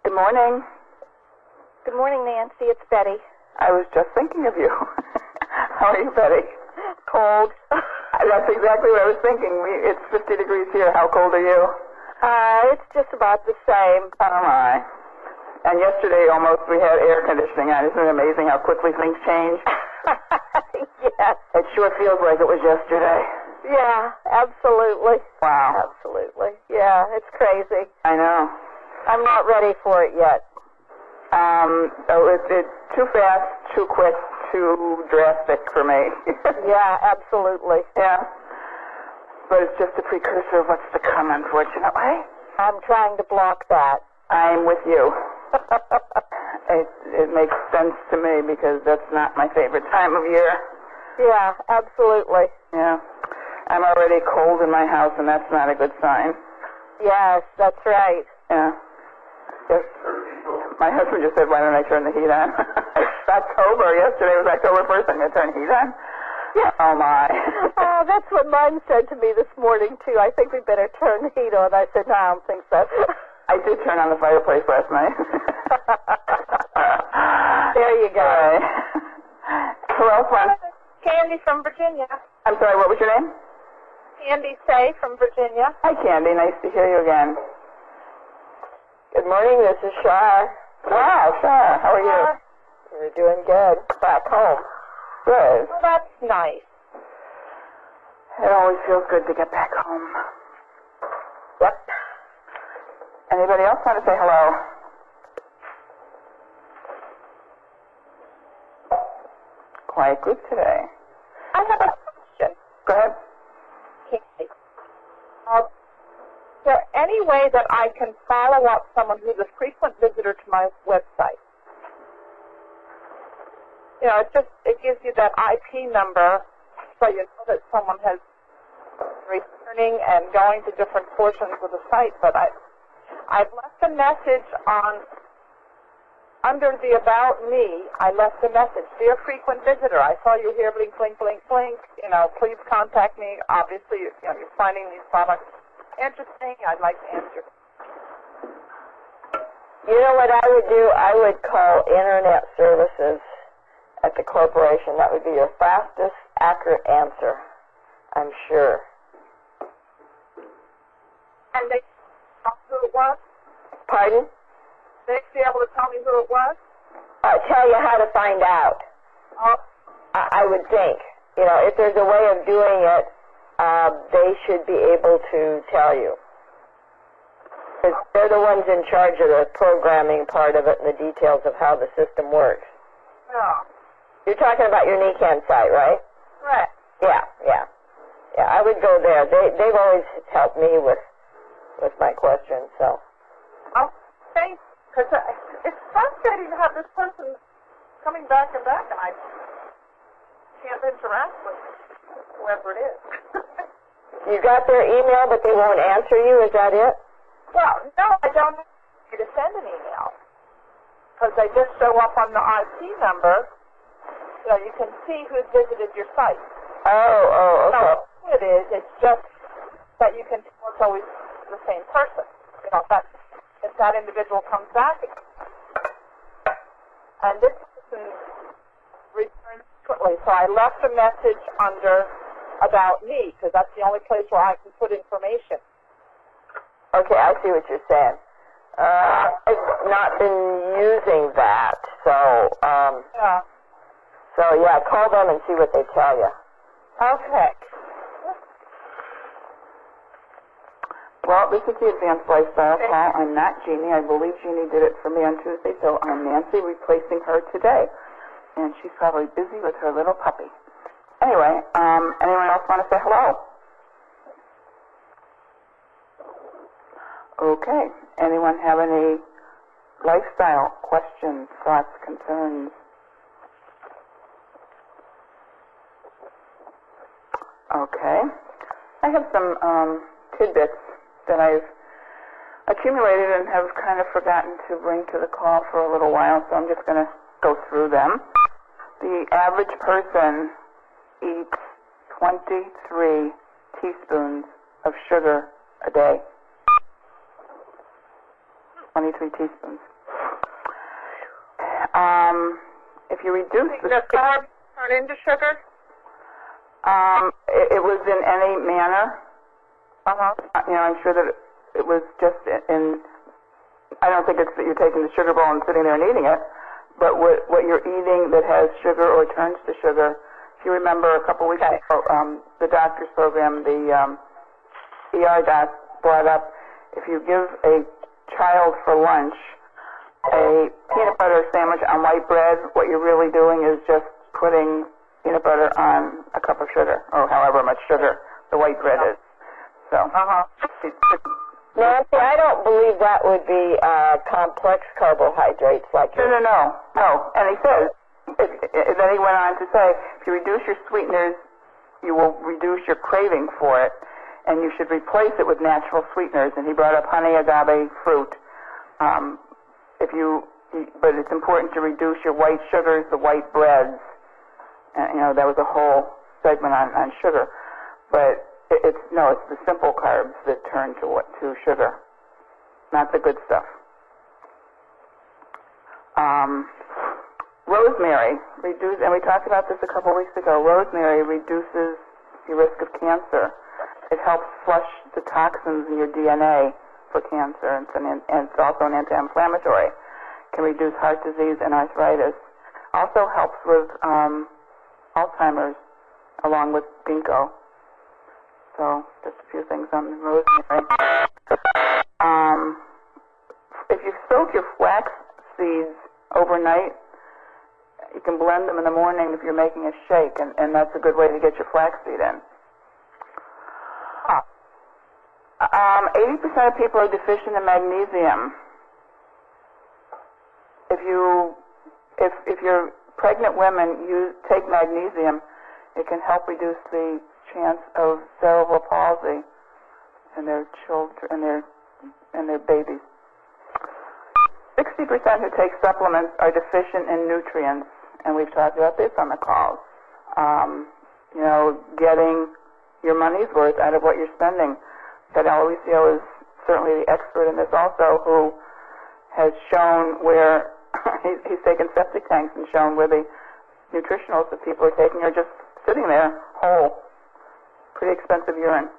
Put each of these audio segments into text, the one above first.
Good morning. Good morning, Nancy. It's Betty. I was just thinking of you. How are you, Betty? Cold. That's exactly what I was thinking. It's 50 degrees here. How cold are you? It's just about the same. Oh, my. And yesterday almost we had air conditioning on. Isn't it amazing how quickly things change? Yes. It sure feels like it was yesterday. Yeah, absolutely. Wow. Absolutely. Yeah, it's crazy. I know. I'm not ready for it yet. It's too fast, too quick, too drastic for me. Yeah, absolutely. Yeah. But it's just a precursor of what's to come, unfortunately. I'm trying to block that. I'm with you. It makes sense to me because that's not my favorite time of year. Yeah, absolutely. Yeah. I'm already cold in my house, and that's not a good sign. Yes, that's right. Yeah. Yes. My husband just said, why don't I turn the heat on? It's October. Yesterday was October 1st. I'm going to turn the heat on? Yeah. Oh, my. Oh, that's what mine said to me this morning, too. I think we better turn the heat on. I said, no, I don't think so. I did turn on the fireplace last night. There you go. Who else wants? Candy from Virginia. I'm sorry, what was your name? Candy Say from Virginia. Hi, Candy. Nice to hear you again. Good morning, this is Shar. Wow, Shar. How are you? We're doing good. Back home. Good. Well, that's nice. It always feels good to get back home. Yep. Anybody else want to say hello? Quiet group today. I have a question. Go ahead. Candy. Is there any way that I can follow up someone who's a frequent visitor to my website? You know, it gives you that IP number so you know that someone has returning and going to different portions of the site, but I've left a message under the About Me. I left a message. Dear frequent visitor, I saw you here, blink, blink, blink, blink. You know, please contact me. Obviously, you're finding these products interesting. I'd like to answer. You know what I would do? I would call Internet Services at the corporation. That would be your fastest, accurate answer, I'm sure. And they tell me who it was? Pardon? They'd be able to tell me who it was? Tell you how to find out. I would think. You know, if there's a way of doing it, they should be able to tell you. Because they're the ones in charge of the programming part of it and the details of how the system works. No. You're talking about your NECAN site, right? Correct. Yeah, I would go there. They've always helped me with my questions, so. Oh, thanks. Because it's frustrating to have this person coming back and back, and I can't interact with whoever it is. You got their email, but they won't answer you? Is that it? Well, no, I don't have to send an email. Because they just show up on the IP number, so you can see who's visited your site. Oh, okay. So who it is, it's just that you can tell it's always the same person. You know, if that individual comes back again. And this person returns frequently, so I left a message under About Me, because that's the only place where I can put information. Okay, I see what you're saying. I've not been using that, so, Yeah. call them and see what they tell you. Okay. Well, this is the Advanced Lifestyle Call. I'm not Jeannie. I believe Jeannie did it for me on Tuesday, so I'm Nancy replacing her today. And she's probably busy with her little puppy. Anyway, anyone else want to say hello? Okay. Anyone have any lifestyle questions, thoughts, concerns? Okay. I have some tidbits that I've accumulated and have kind of forgotten to bring to the call for a little while, so I'm just going to go through them. The average person eats 23 teaspoons of sugar a day. 23 teaspoons. If you reduce The carbs turn into sugar? it was in any manner. Uh-huh. I'm sure that it was just in. I don't think it's that you're taking the sugar bowl and sitting there and eating it, but what you're eating that has sugar or turns to sugar. If you remember a couple weeks ago, the doctor's program, the ER doc brought up, if you give a child for lunch a peanut butter sandwich on white bread, what you're really doing is just putting peanut butter on a cup of sugar, or however much sugar the white bread is. So, Nancy, I don't believe that would be complex carbohydrates like No. And he says, then he went on to say, if you reduce your sweeteners, you will reduce your craving for it, and you should replace it with natural sweeteners. And he brought up honey, agave, fruit. But it's important to reduce your white sugars, the white breads. That was a whole segment on sugar. But it's the simple carbs that turn to sugar, not the good stuff. Rosemary and we talked about this a couple weeks ago. Rosemary reduces the risk of cancer. It helps flush the toxins in your DNA for cancer, and it's also an anti-inflammatory. Can reduce heart disease and arthritis. Also helps with Alzheimer's, along with ginkgo. So just a few things on rosemary. If you soak your flax seeds overnight, you can blend them in the morning if you're making a shake, and that's a good way to get your flaxseed in. 80% of people are deficient in magnesium. If you're pregnant women take magnesium, it can help reduce the chance of cerebral palsy in their children and their babies. 60% who take supplements are deficient in nutrients, and we've talked about this on the calls. Getting your money's worth out of what you're spending. Ted Aloisio is certainly the expert in this also, who has shown where he's taken septic tanks and shown where the nutritionals that people are taking are just sitting there whole. Pretty expensive urine.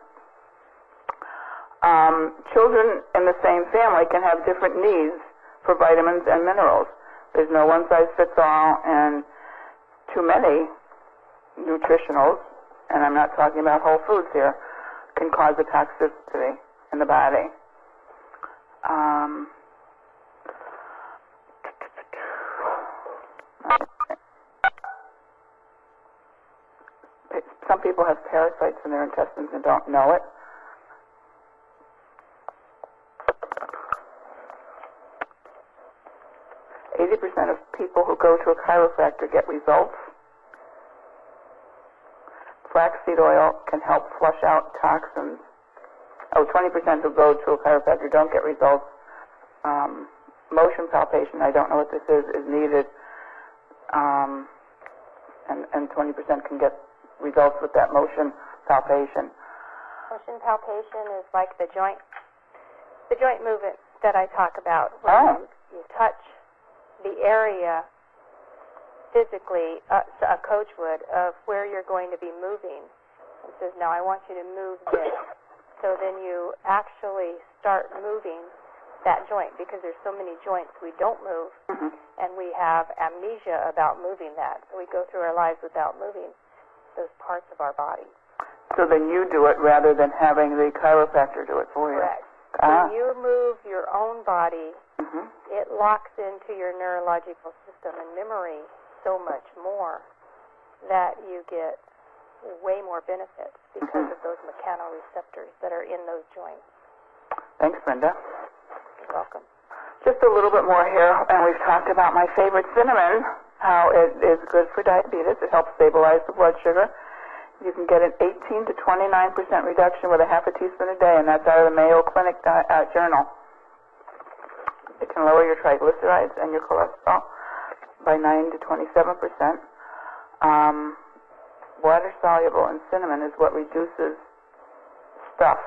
Children in the same family can have different needs for vitamins and minerals. There's no one-size-fits-all, and too many nutritionals, and I'm not talking about whole foods here, can cause a toxicity in the body. Some people have parasites in their intestines and don't know it. % of people who go to a chiropractor get results. Flaxseed oil can help flush out toxins. 20% who go to a chiropractor don't get results. Motion palpation, I don't know what this is needed. And 20% can get results with that motion palpation. Motion palpation is like the joint movement that I talk about, where you touch the area physically, a coach would, of where you're going to be moving. It says, now I want you to move this. So then you actually start moving that joint, because there's so many joints we don't move, and we have amnesia about moving that. So we go through our lives without moving those parts of our body. So then you do it rather than having the chiropractor do it for you. Correct. When you move your own body, it locks into your neurological system and memory so much more that you get way more benefits because of those mechanoreceptors that are in those joints. Thanks, Brenda. You're welcome. Just a little bit more here, and we've talked about my favorite cinnamon, how it is good for diabetes. It helps stabilize the blood sugar. You can get an 18 to 29% reduction with a half a teaspoon a day, and that's out of the Mayo Clinic journal. It can lower your triglycerides and your cholesterol by 9 to 27%. Water soluble in cinnamon is what reduces stuff.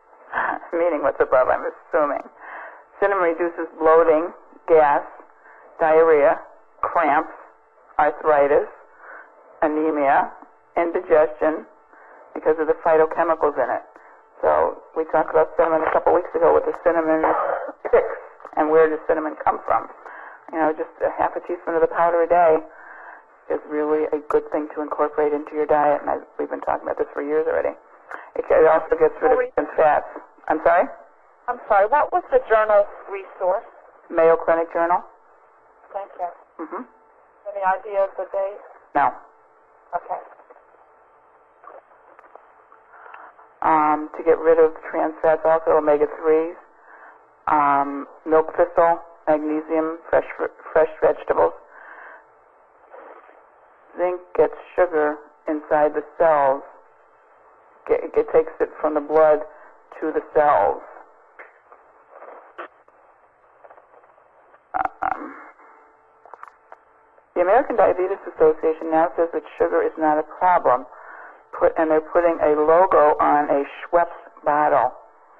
Meaning what's above, I'm assuming. Cinnamon reduces bloating, gas, diarrhea, cramps, arthritis, anemia, indigestion, because of the phytochemicals in it. So we talked about cinnamon a couple weeks ago with the cinnamon sticks, and where does cinnamon come from? You know, just a half a teaspoon of the powder a day is really a good thing to incorporate into your diet, and we've been talking about this for years already. It also gets rid of fats. I'm sorry? I'm sorry, what was the journal resource? Mayo Clinic Journal. Thank you. Mm-hmm. Any idea of the date? No. Okay. To get rid of trans fats, also omega-3s, milk thistle, magnesium, fresh vegetables. Zinc gets sugar inside the cells. It takes it from the blood to the cells. The American Diabetes Association now says that sugar is not a problem, and they're putting a logo on a Schweppes bottle.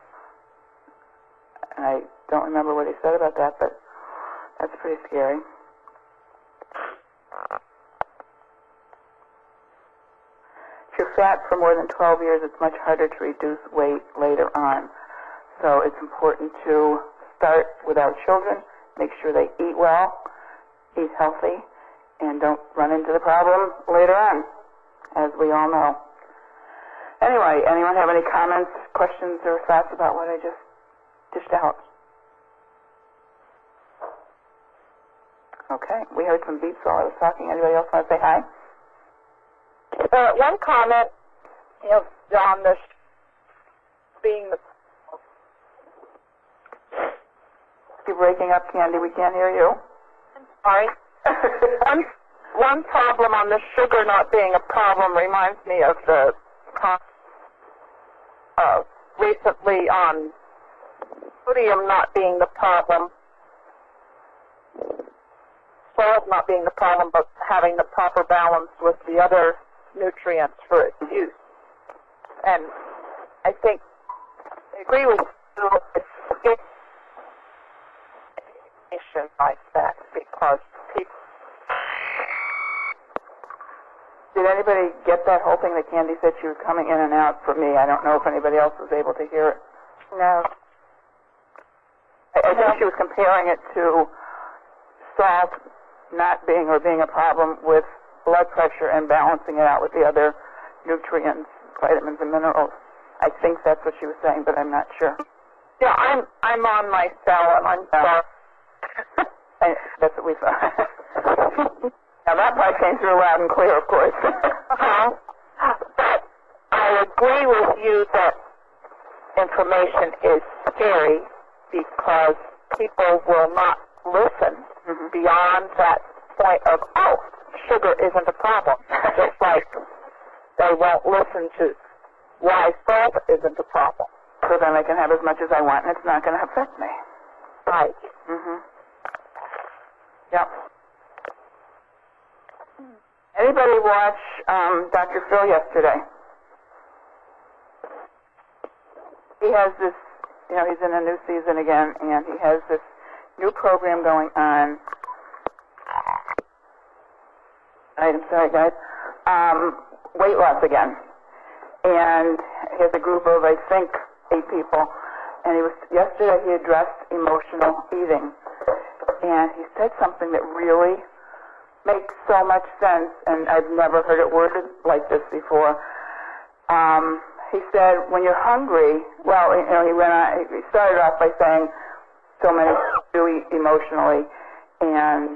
And I don't remember what he said about that, but that's pretty scary. If you're fat for more than 12 years, it's much harder to reduce weight later on. So it's important to start with our children, make sure they eat well, eat healthy, and don't run into the problem later on, as we all know. Anyway, anyone have any comments, questions, or thoughts about what I just dished out? Okay, we heard some beeps while I was talking. Anybody else want to say hi? One comment, on this being the... You're breaking up, Candy. We can't hear you. I'm sorry. One problem on the sugar not being a problem reminds me of the recently on sodium not being the problem. Salt not being the problem, but having the proper balance with the other nutrients for its use. And I think I agree with you. It's like that because people. Did anybody get that whole thing that Candy said? She was coming in and out for me. I don't know if anybody else was able to hear it. No. I think she was comparing it to salt not being or being a problem with blood pressure and balancing it out with the other nutrients, vitamins and minerals. I think that's what she was saying, but I'm not sure. Yeah, I'm on my cell and I'm sorry. That's what we thought. Now that part came through loud and clear, of course. But I agree with you that information is scary because people will not listen beyond that point of, oh, sugar isn't a problem. Just like they won't listen to why salt isn't a problem. So then I can have as much as I want and it's not going to affect me. Right. Yep. Anybody watch Dr. Phil yesterday? He has this, he's in a new season again, and he has this new program going on. I'm sorry, guys. Weight loss again. And he has a group of, I think, 8 people. And yesterday he addressed emotional eating. And he said something that really makes so much sense, and I've never heard it worded like this before. He said, when you're hungry, well, he started off by saying so many do eat emotionally, and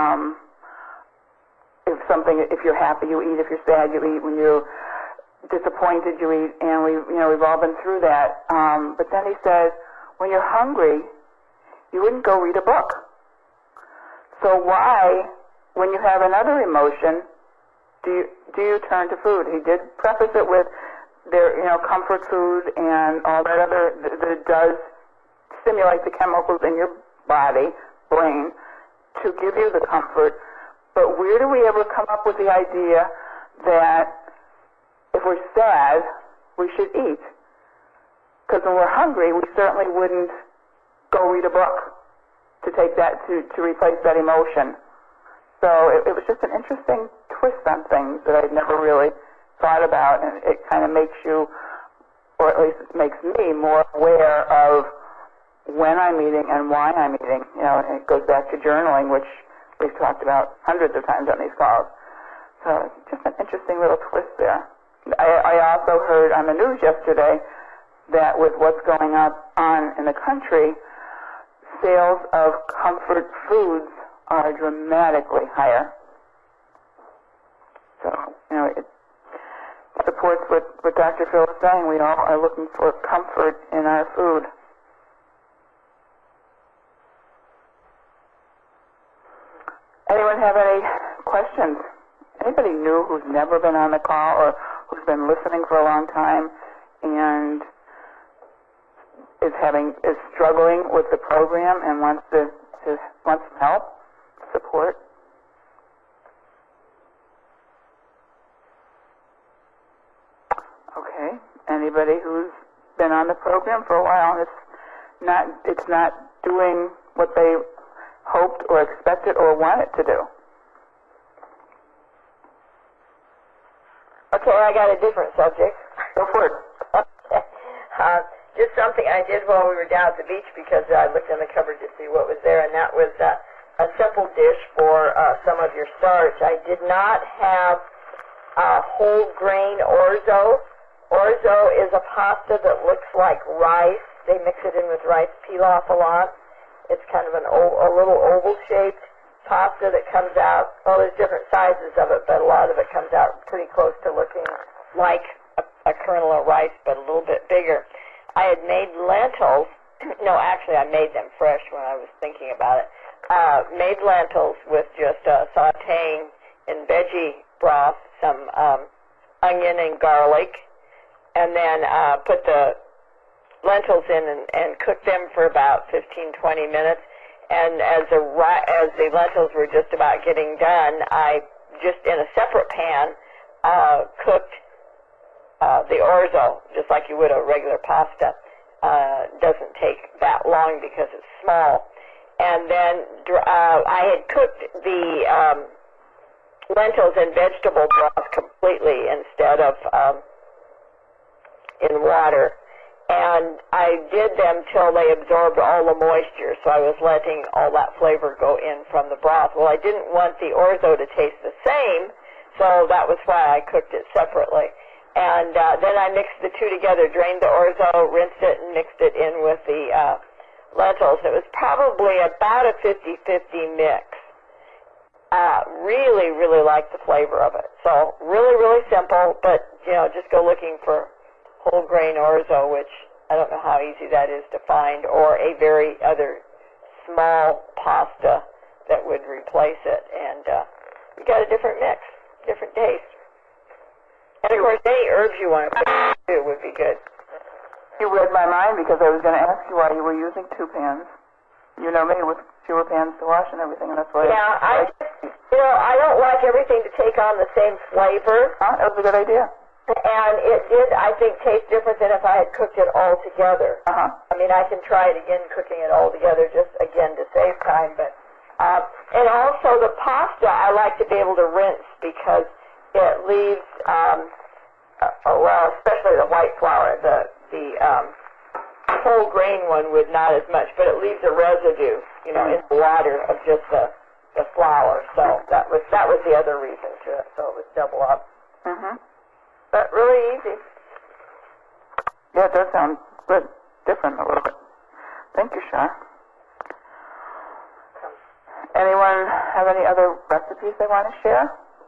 if you're happy, you eat. If you're sad, you eat. When you're disappointed, you eat. And we've all been through that. But then he said, when you're hungry, you wouldn't go read a book. So why, when you have another emotion, do you turn to food? He did preface it with comfort food and all that other that does stimulate the chemicals in your body, brain, to give you the comfort. But where do we ever come up with the idea that if we're sad, we should eat? Because when we're hungry, we certainly wouldn't go read a book to take that, to replace that emotion. So it was just an interesting twist on things that I'd never really thought about, and it kind of makes you, or at least it makes me, more aware of when I'm eating and why I'm eating. And it goes back to journaling, which we've talked about hundreds of times on these calls. So just an interesting little twist there. I also heard on the news yesterday that with what's going on in the country, sales of comfort foods are dramatically higher. So, it supports what Dr. Phil is saying. We all are looking for comfort in our food. Anyone have any questions? Anybody new who's never been on the call or who's been listening for a long time and is struggling with the program and wants some help, support? Okay. Anybody who's been on the program for a while and it's not doing what they hoped or expected or wanted to do? Okay, I got a different subject. Go for it. Just something I did while we were down at the beach because I looked in the cupboard to see what was there, and that was a simple dish for some of your starch. I did not have whole grain orzo. Orzo is a pasta that looks like rice. They mix it in with rice pilaf a lot. It's kind of a little oval-shaped pasta that comes out. Well, there's different sizes of it, but a lot of it comes out pretty close to looking like a kernel of rice, but a little bit bigger. I had made lentils. No, actually, I made them fresh when I was thinking about it. Made lentils with just sautéing in veggie broth, some onion and garlic, and then put the lentils in and cook them for about 15-20 minutes. And as the lentils were just about getting done, I just in a separate pan cooked the orzo, just like you would a regular pasta. Doesn't take that long because it's small. And then I had cooked the lentils in vegetable broth completely instead of in water. And I did them till they absorbed all the moisture, so I was letting all that flavor go in from the broth. Well, I didn't want the orzo to taste the same, so that was why I cooked it separately. And then I mixed the two together, drained the orzo, rinsed it, and mixed it in with the lentils. It was probably about a 50-50 mix. Really, really liked the flavor of it. So really, really simple, but, just go looking for whole grain orzo, which I don't know how easy that is to find, or a very other small pasta that would replace it. And you got a different mix, different taste. And of course, any herbs you want to put in too would be good. You read my mind because I was going to ask you why you were using two pans. You know me with fewer pans to wash and everything, and that's why. Yeah, I don't like everything to take on the same flavor. That was a good idea. And it did, I think, taste different than if I had cooked it all together. Uh-huh. I mean, I can try it again, cooking it all together, just again to save time. But and also the pasta, I like to be able to rinse because it leaves, well, especially the white flour, the whole grain one would not as much, but it leaves a residue, in the water of just the flour. So that was the other reason to it. So it was double up. Mm-hmm. But really easy. Yeah, it does sound good. Different a little bit. Thank you, Shar. Anyone have any other recipes they want to share?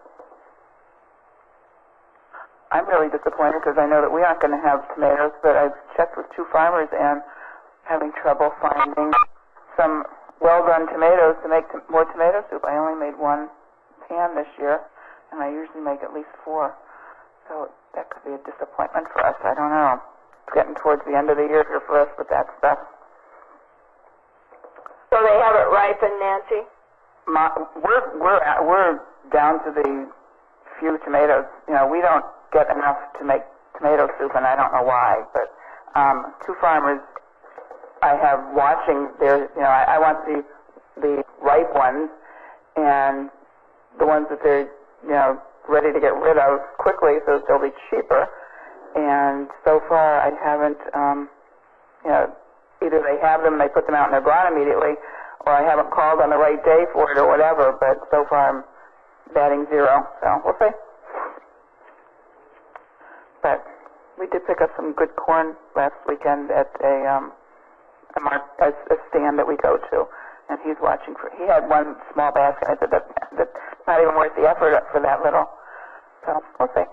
I'm really disappointed because I know that we aren't going to have tomatoes, but I've checked with two farmers and having trouble finding some well-done tomatoes to make more tomato soup. I only made one can this year, and I usually make at least 4. So that could be a disappointment for us. I don't know. It's getting towards the end of the year here for us with that stuff. So they have it ripened, Nancy? We're down to the few tomatoes. We don't get enough to make tomato soup, and I don't know why. But two farmers I have watching their. I want to see the ripe ones and the ones that they're, ready to get rid of quickly so that they'll be cheaper. And so far I haven't, either they have them and they put them out and they're gone immediately, or I haven't called on the right day for it or whatever, but so far I'm batting zero, so we'll see. But we did pick up some good corn last weekend at a stand that we go to, and he's watching for. He had one small basket. I said that's not even worth the effort for that little. So we'll see.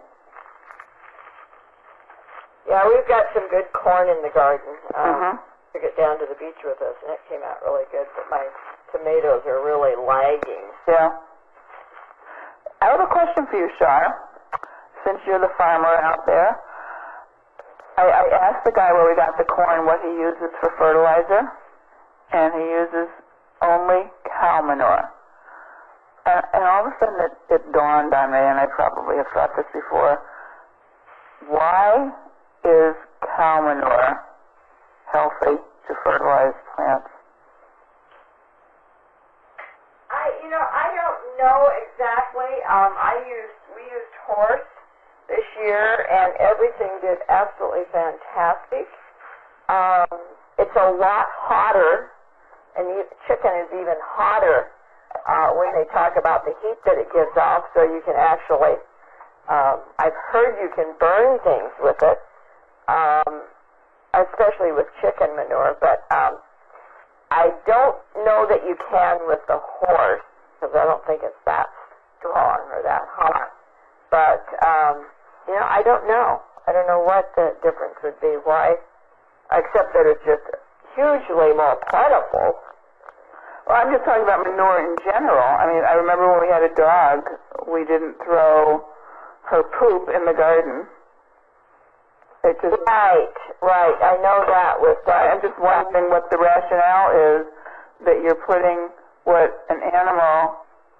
Yeah, we've got some good corn in the garden. Mm-hmm. Took it down to the beach with us, and it came out really good. But my tomatoes are really lagging. Yeah. I have a question for you, Shar. Since you're the farmer out there, I asked the guy where we got the corn what he uses for fertilizer, and he uses only cow manure. And all of a sudden it dawned on me, and I probably have thought this before, why is cow manure healthy to fertilize plants? I don't know exactly. We used horse this year, and everything did absolutely fantastic. It's a lot hotter, and chicken is even hotter when they talk about the heat that it gives off, so you can actually, I've heard you can burn things with it, especially with chicken manure, but I don't know that you can with the horse, because I don't think it's that strong or that hot. But, I don't know. I don't know what the difference would be. Why? Except that it's just hugely more plentiful. Well, I'm just talking about manure in general. I mean, I remember when we had a dog, we didn't throw her poop in the garden. It just... Right. I know that with that. I'm just wondering what the rationale is that you're putting what an animal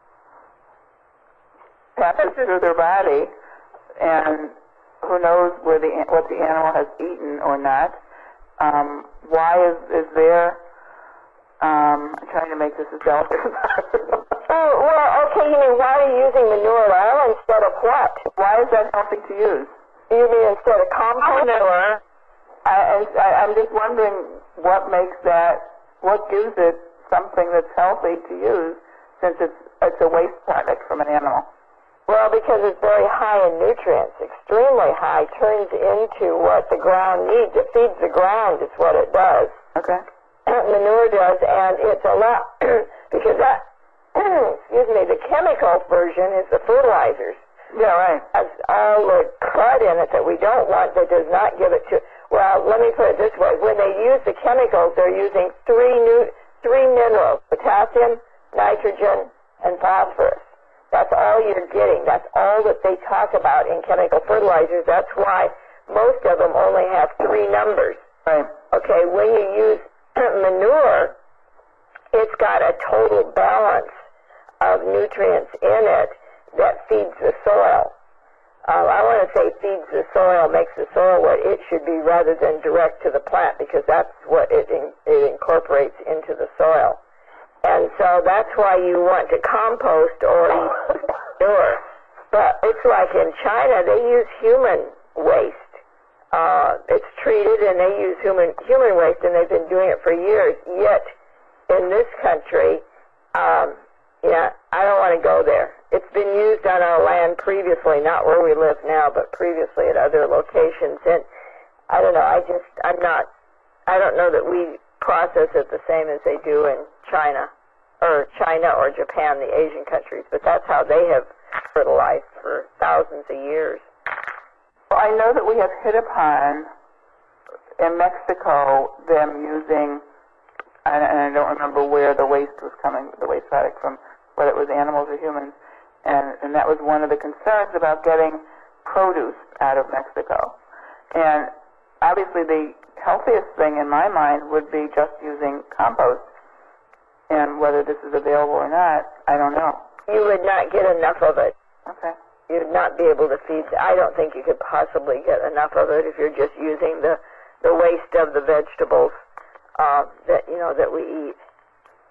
passes through their body, and who knows what the animal has eaten or not. Why is there... I'm trying to make this as delicate as possible. Okay, you mean why are you using manure oil instead of what? Why is that healthy to use? You mean instead of compost? Manure. I'm just wondering what gives it something that's healthy to use, since it's a waste product from an animal. Well, because it's very high in nutrients, extremely high, turns into what the ground needs. It feeds the ground is what it does. Okay. Manure does, and it's a lot, because that, the chemical version is the fertilizers. Yeah, right. Has all the crud in it that we don't want, that does not give it to, well, let me put it this way. When they use the chemicals, they're using three minerals, potassium, nitrogen, and phosphorus. That's all you're getting. That's all that they talk about in chemical fertilizers. That's why most of them only have 3 numbers. Right. Okay, when you use manure, it's got a total balance of nutrients in it that feeds the soil. I want to say feeds the soil, makes the soil what it should be rather than direct to the plant, because that's what it incorporates into the soil. And so that's why you want to compost or use manure. But it's like in China, they use human waste. It's treated, and they use human waste, and they've been doing it for years. Yet, in this country, I don't want to go there. It's been used on our land previously, not where we live now, but previously at other locations. And I don't know. I don't know that we process it the same as they do in China or Japan, the Asian countries. But that's how they have fertilized for thousands of years. Well, I know that we have hit upon, in Mexico, them using, and I don't remember where the waste was coming, the waste product from, whether it was animals or humans, and that was one of the concerns about getting produce out of Mexico. And obviously the healthiest thing in my mind would be just using compost, and whether this is available or not, I don't know. You would not get enough of it. Okay. You'd not be able to feed. I don't think you could possibly get enough of it if you're just using the waste of the vegetables that we eat.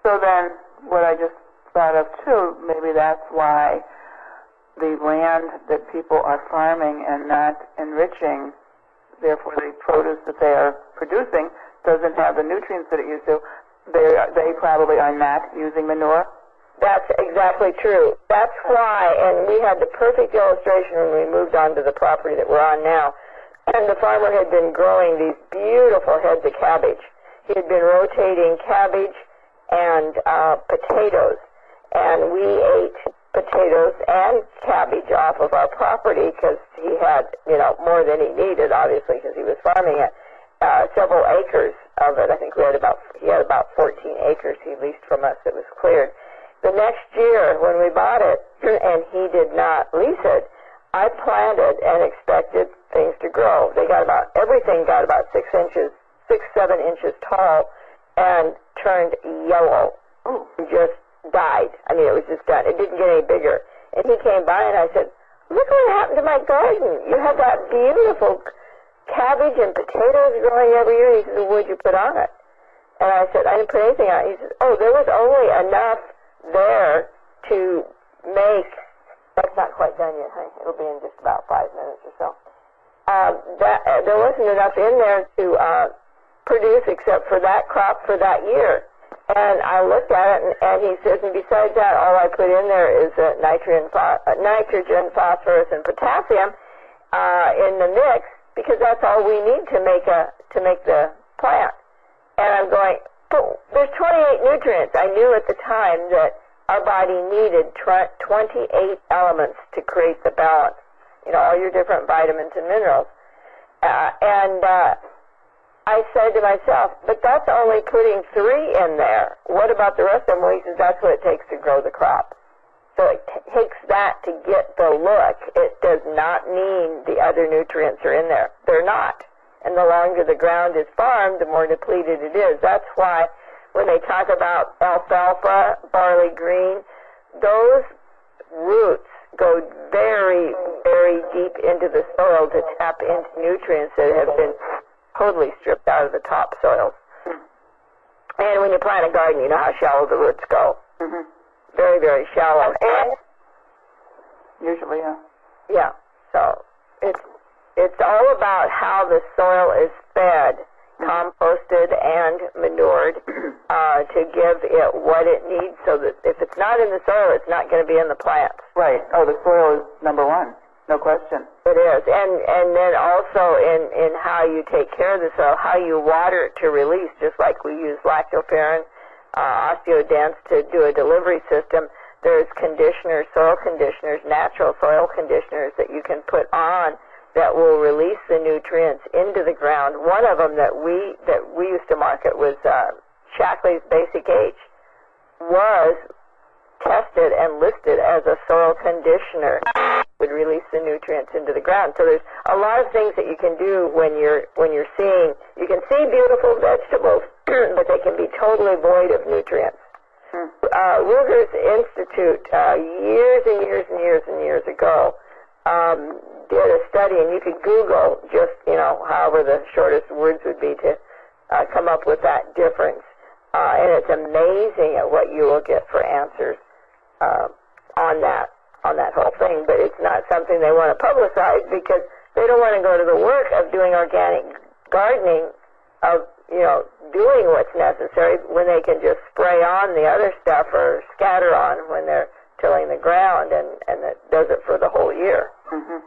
So then, what I just thought of too, maybe that's why the land that people are farming and not enriching, therefore the produce that they are producing doesn't have the nutrients that it used to. They probably are not using manure. That's exactly true. That's why, and we had the perfect illustration when we moved on to the property that we're on now. And the farmer had been growing these beautiful heads of cabbage. He had been rotating cabbage and potatoes. And we ate potatoes and cabbage off of our property because he had, more than he needed, obviously, because he was farming it. Several acres of it. I think he had about 14 acres he leased from us that was cleared. The next year, when we bought it, and he did not lease it, I planted and expected things to grow. Everything got about 6, 7 inches tall and turned yellow. And just died. I mean, it was just done. It didn't get any bigger. And he came by and I said, look what happened to my garden. You had that beautiful cabbage and potatoes growing every year. He said, well, what'd you put on it? And I said, I didn't put anything on it. He said, oh, there was only enough there to make, that's not quite done yet, honey. It'll be in just about 5 minutes or so. There wasn't enough in there to produce except for that crop for that year. And I looked at it, and he says, and besides that, all I put in there is nitrogen, phosphorus, and potassium in the mix because that's all we need to make the plant. And I'm going, oh, there's 28 nutrients. I knew at the time that our body needed 28 elements to create the balance. All your different vitamins and minerals. I said to myself, but that's only putting 3 in there. What about the rest of them? Well, he says that's what it takes to grow the crop. So it takes that to get the look. It does not mean the other nutrients are in there. They're not. And the longer the ground is farmed, the more depleted it is. That's why when they talk about alfalfa, barley green, those roots go very, very deep into the soil to tap into nutrients that have been totally stripped out of the topsoil. And when you plant a garden, you know how shallow the roots go. Mm-hmm. Very, very shallow. And usually, yeah. Yeah. So it's all about how the soil is fed, composted and manured to give it what it needs so that if it's not in the soil, it's not going to be in the plants. Right. Oh, the soil is number one. No question. It is. And then also in how you take care of the soil, how you water it to release, just like we use lactoferrin, osteodense to do a delivery system. There's conditioners, soil conditioners, natural soil conditioners that you can put on that will release the nutrients into the ground. One of them that we used to market was Shaklee's Basic H, was tested and listed as a soil conditioner. Would release the nutrients into the ground. So there's a lot of things that you can do when you're seeing. You can see beautiful vegetables, but they can be totally void of nutrients. Ruger's Institute years and years and years and years ago did a study, and you could Google just however the shortest words would be to come up with that difference. And it's amazing at what you will get for answers on that whole thing, but it's not something they want to publicize because they don't want to go to the work of doing organic gardening, of doing what's necessary when they can just spray on the other stuff or scatter on when they're tilling the ground, and it does it for the whole year. Mm-hmm.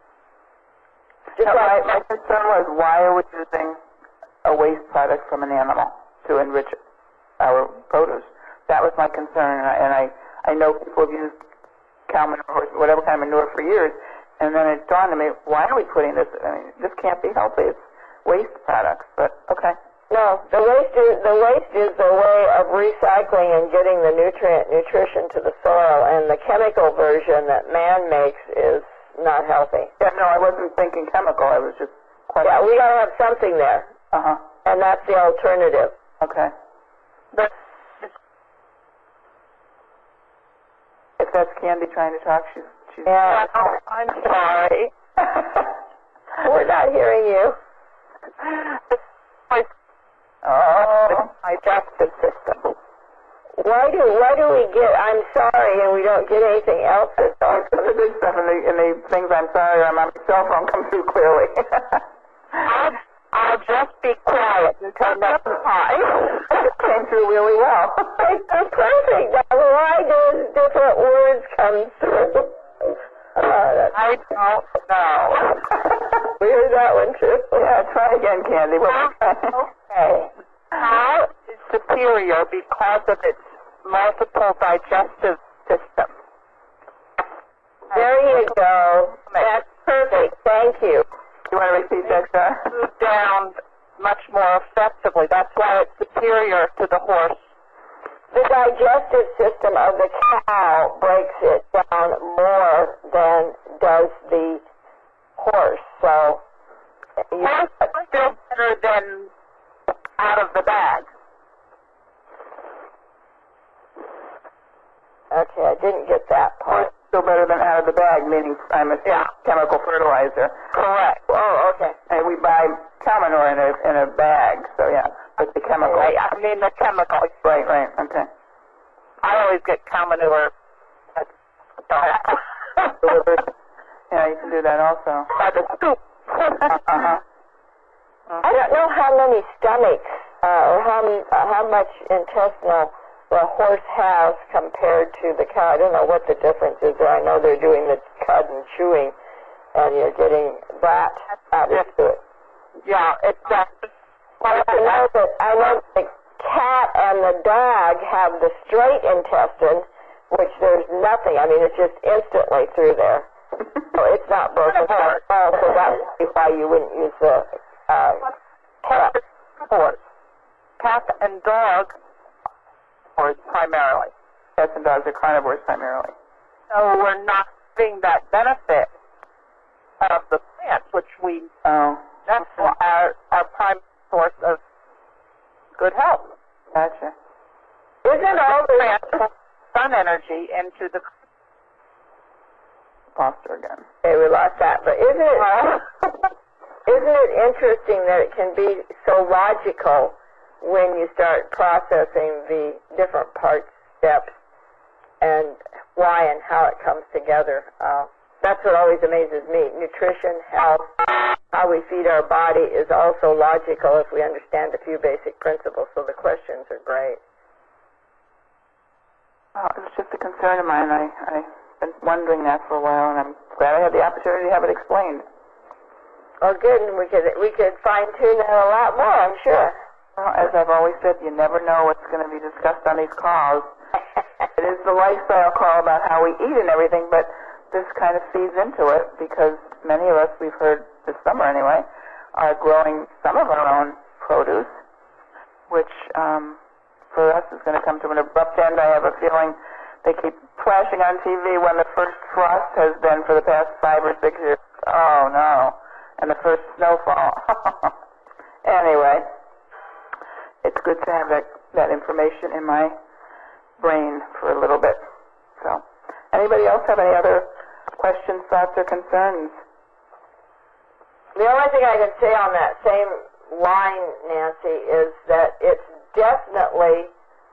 My concern was, why are we using a waste product from an animal to enrich our produce? That was my concern, and I know people have used cow manure, horse, whatever kind of manure for years, and then it dawned on me, why are we putting this? I mean, this can't be healthy. It's waste products, but okay. No, the waste is the way of recycling and getting the nutrition to the soil, and the chemical version that man makes is not healthy. Yeah, no, I wasn't thinking chemical. I was just questioning. Yeah, we gotta have something there. Uh-huh. And that's the alternative. Okay. But if that's Candy trying to talk, she's yeah, I'm sorry. We're not hearing you. My digestive system. Why do we get I'm sorry and we don't get anything else? It's the good stuff and the things I'm sorry on my cell phone come through clearly. I'll just be quiet until next time. It came through really well. It's perfect. Now, why does different words come through? I don't know. We heard that one too. Yeah, try again, Candy. Okay. Cow is superior because of its multiple digestive systems. There you go. That's perfect. Thank you. You want to repeat that, Star? Food down much more effectively. That's why it's superior to the horse. The digestive system of the cow breaks it down more than does the horse. So, Horse is still better than out of the bag. okay, I didn't get that part. Still better than out of the bag, meaning I'm a chemical fertilizer. Correct. Oh, okay. And we buy cow manure in a bag, so yeah, but the chemical. Right, I mean the chemical. Right, okay. I always get cow manure. Delivered. Yeah, you can do that also. By the scoop. Uh-huh. I don't know how many stomachs or how much intestinal the horse has compared to the cow. I don't know what the difference is there. I know they're doing the cud and chewing, and you're getting that added to it. Yeah, it's I know that the cat and the dog have the straight intestine, which there's nothing. I mean, it's just instantly through there. So it's not broken apart. Oh, so that's why you wouldn't use the cat. horse. Cat and dog horse primarily. Cats and dogs are carnivores primarily. So we're not getting that benefit of the plants, which that's our prime source of good health. Gotcha. Isn't all the Plants sun energy into the Foster again. Okay, we lost that. But isn't it interesting that it can be so logical when you start processing the different parts, steps, and why and how it comes together? That's what always amazes me. Nutrition, health, how we feed our body is also logical if we understand a few basic principles. So the questions are great. Well, it was just a concern of mine. I've been wondering that for a while, and I'm glad I had the opportunity to have it explained. Oh, good, and we could fine-tune that a lot more, I'm sure. Well, as I've always said, you never know what's going to be discussed on these calls. It is the lifestyle call about how we eat and everything, but this kind of feeds into it because many of us, we've heard this summer anyway, are growing some of our own produce, which for us is going to come to an abrupt end. I have a feeling they keep flashing on TV when the first frost has been for the past 5 or 6 years. Oh, no. And the first snowfall. Anyway, it's good to have that information in my brain for a little bit. So, anybody else have any other questions, thoughts, or concerns? The only thing I can say on that same line, Nancy, is that it's definitely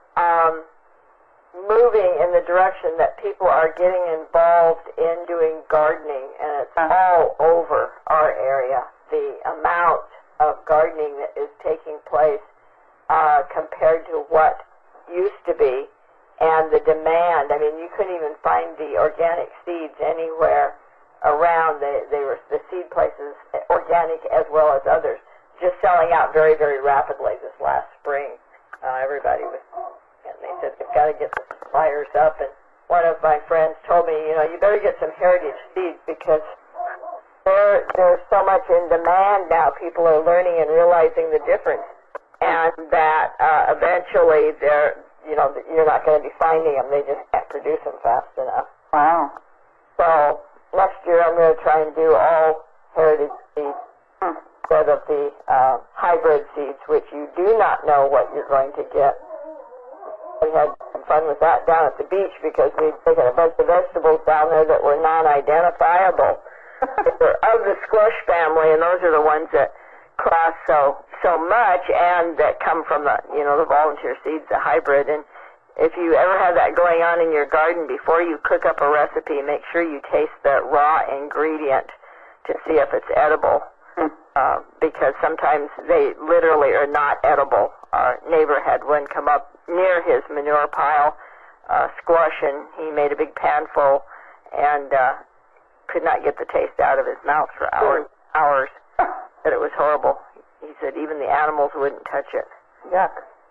moving in the direction that people are getting involved in doing gardening, and it's all over our area. The amount of gardening that is taking place compared to what used to be, and the demand. I mean, you couldn't even find the organic seeds anywhere around. They were the seed places, organic as well as others, just selling out very, very rapidly this last spring. Everybody was, and they said they've got to get the suppliers up. And one of my friends told me, you better get some heritage seeds because there's so much in demand now. People are learning and realizing the difference, and that eventually you're not going to be finding them. They just can't produce them fast enough. Wow. So next year I'm going to try and do all heritage seeds instead of the hybrid seeds, which you do not know what you're going to get. We had some fun with that down at the beach because we'd taken a bunch of vegetables down there that were non-identifiable. They're of the squash family, and those are the ones that cross so much and that come from the volunteer seeds, the hybrid. And if you ever have that going on in your garden, before you cook up a recipe, make sure you taste the raw ingredient to see if it's edible, because sometimes they literally are not edible. Our neighbor had one come up near his manure pile, squash, and he made a big pan full and could not get the taste out of his mouth for hours. That it was horrible. He said even the animals wouldn't touch it. Yuck.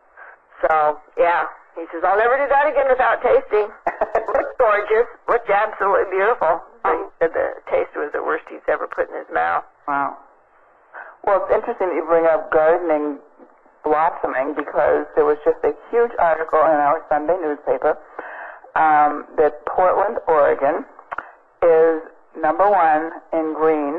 So, yeah. He says, I'll never do that again without tasting. It looked gorgeous. Looked absolutely beautiful. But he said the taste was the worst he's ever put in his mouth. Wow. Well, it's interesting that you bring up gardening blossoming, because there was just a huge article in our Sunday newspaper that Portland, Oregon is #1 in green,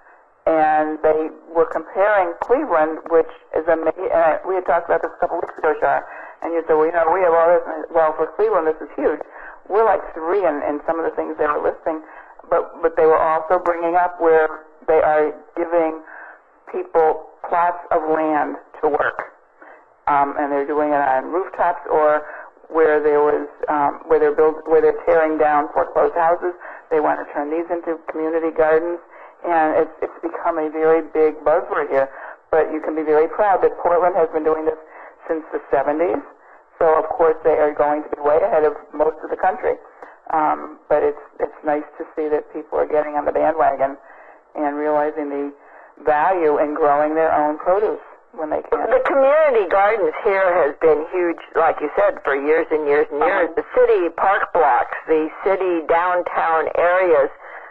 and they were comparing Cleveland, which is amazing. We had talked about this a couple weeks ago, Shar, and you said, well, we have all this. Well, for Cleveland, this is huge. We're like 3 in some of the things they were listing, but they were also bringing up where they are giving people plots of land to work, and they're doing it on rooftops or where there was where they're tearing down foreclosed houses. They want to turn these into community gardens, and it's become a very big buzzword here. But you can be very proud that Portland has been doing this since the 70s. So of course they are going to be way ahead of most of the country. But it's nice to see that people are getting on the bandwagon and realizing the value in growing their own produce when they can. The community gardens here has been huge, like you said, for years and years and years. The city park blocks, the city downtown areas,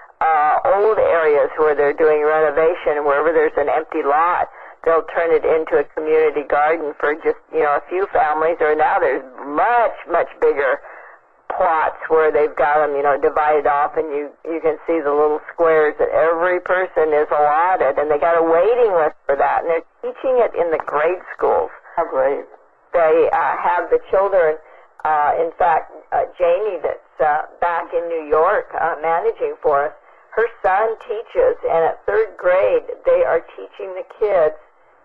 old areas where they're doing renovation, wherever there's an empty lot, they'll turn it into a community garden for just, a few families, or now there's much, much bigger plots where they've got them, divided off, and you can see the little squares that every person is allotted, and they got a waiting list for that, and they're teaching it in the grade schools. How great. They have the children, in fact, Jamie that's back in New York managing for us, her son teaches, and at 3rd grade, they are teaching the kids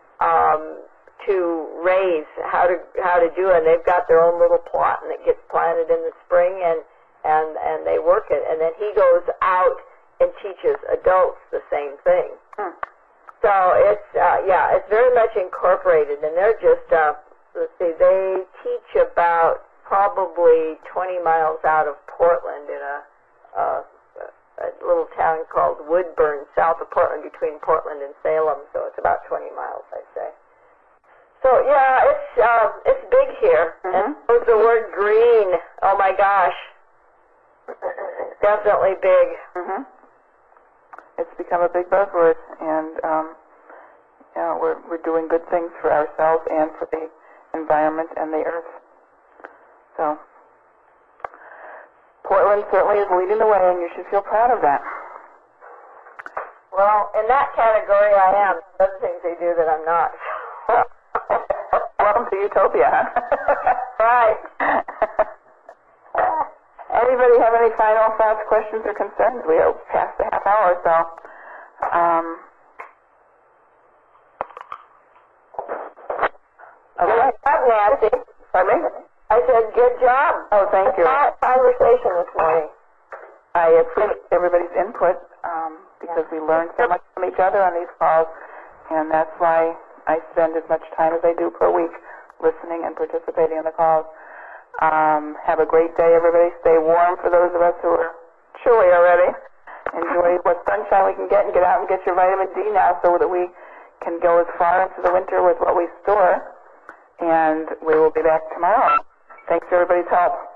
to raise, how to do it. And they've got their own little plot, and it gets planted in the spring, and they work it. And then he goes out and teaches adults the same thing. So it's very much incorporated, and they're just let's see, they teach about probably 20 miles out of Portland in a little town called Woodburn, south of Portland, between Portland and Salem. So it's about 20 miles, I'd say. So yeah, it's big here. And the word green, oh my gosh, definitely big. It's become a big buzzword, and we're doing good things for ourselves and for the environment and the earth. So Portland certainly is leading the way, and you should feel proud of that. Well, in that category, I am. Other things they do that I'm not. Welcome to utopia, huh? Right. Anybody have any final thoughts, questions, or concerns? We are past the half hour, so. Okay. Good job, Nancy. Pardon me? I said, good job. Oh, thank you. Conversation this morning. I appreciate everybody's input because we learn so much from each other on these calls, and that's why I spend as much time as I do per week listening and participating in the calls. Have a great day, everybody. Stay warm for those of us who are chilly already. Enjoy what sunshine we can get, and get out and get your vitamin D now so that we can go as far into the winter with what we store. And we will be back tomorrow. Thanks for everybody's help.